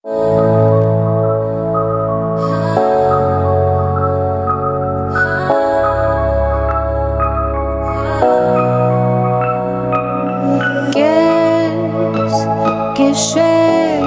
Gesheh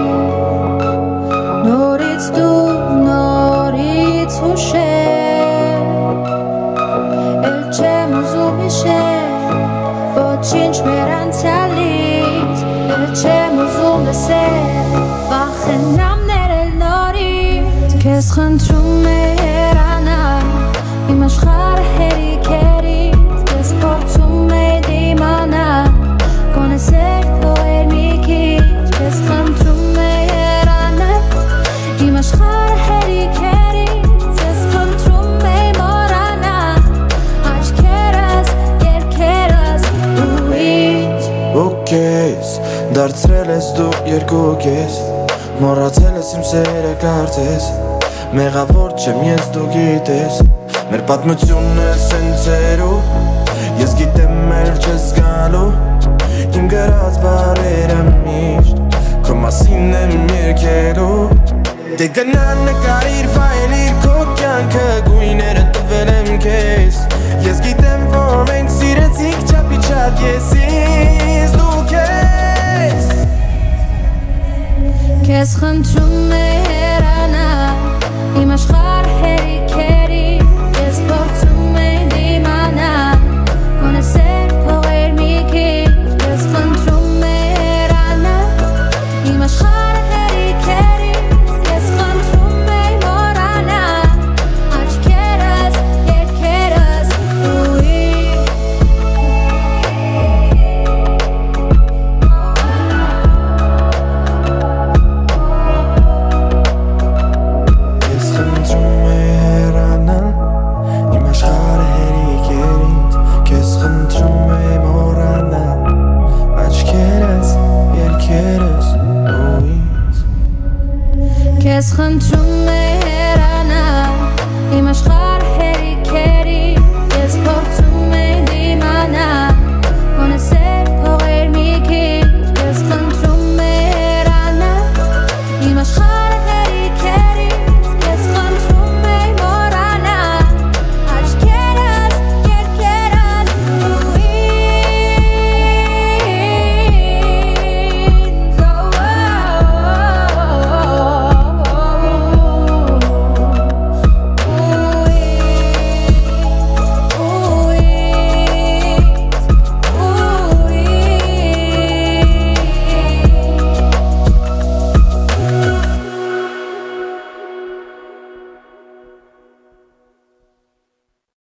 Noritz du Noritz Hushe El Chemuzu Mishe Vochinch Merantalit El Chemuzu Mese Vachenam Nerel Norit Kes Khantrum Meherana Imashkhar Heri Kerit Kes Portum Medimana Koneser Poer Miki Kes Khantrum Meherana Imashkhar Heri Kerit Kes Khantrum Memorana Ashkeras Yerkeras Uit Ukes Դարձրել ես դու երկու կես Մոռացել ես իմ սերը կարծես Մեղավոր չեմ ես դու գիտես Մեր պատմությունն է սենցերու Ես գիտեմ էլ չես գալու Իմ գրած բարերը միշտ Քո մասին եմ երգելու Դե գնան նկարիր վայելիր քո կյանքը Գույները տվել եմ քեզ Ես գիտեմ որ մենք սիրեցինք չափի չափ Ես ինձ դու քեզ Kes Khantrum Meherana Imashkhar Heri Kerit Kes Portum Medimana Koneser Poer Miki Kes Khantrum Meherana Imashkhar Heri Kerit Kes Khantrum Memorana Ashkeras Yerkeras Uit Ես խնդրում մեհրանալ Իմ աշխարհը հերիքերից Քեզ խնդրում եմ մոռանալ Աչքերս, երգերս ու ինձ Kes Khantrum Meherana Imashkhar